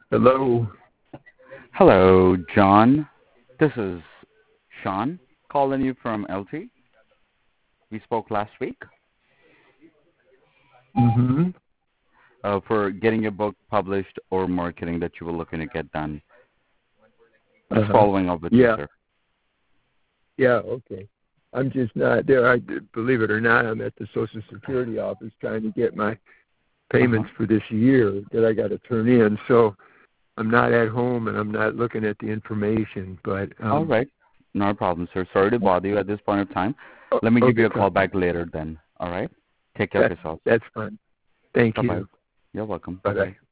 Hello. Hello, John. This is Sean calling you from LT. We spoke last week Mm-hmm. for getting your book published or marketing that you were looking to get done. Just Uh-huh. following up with you, Yeah. sir. Yeah, okay. I'm just not there. Believe it or not, I'm at the Social Security office trying to get my Uh-huh. payments for this year that I got to turn in. So I'm not at home and I'm not looking at the information. But All right. No problem, sir. Sorry to bother you at this point of time. Let me give okay, you a call back later then. All right? Take care of yourself. that's fine. Thank Bye-bye. you. You're welcome. Bye bye. Bye-bye.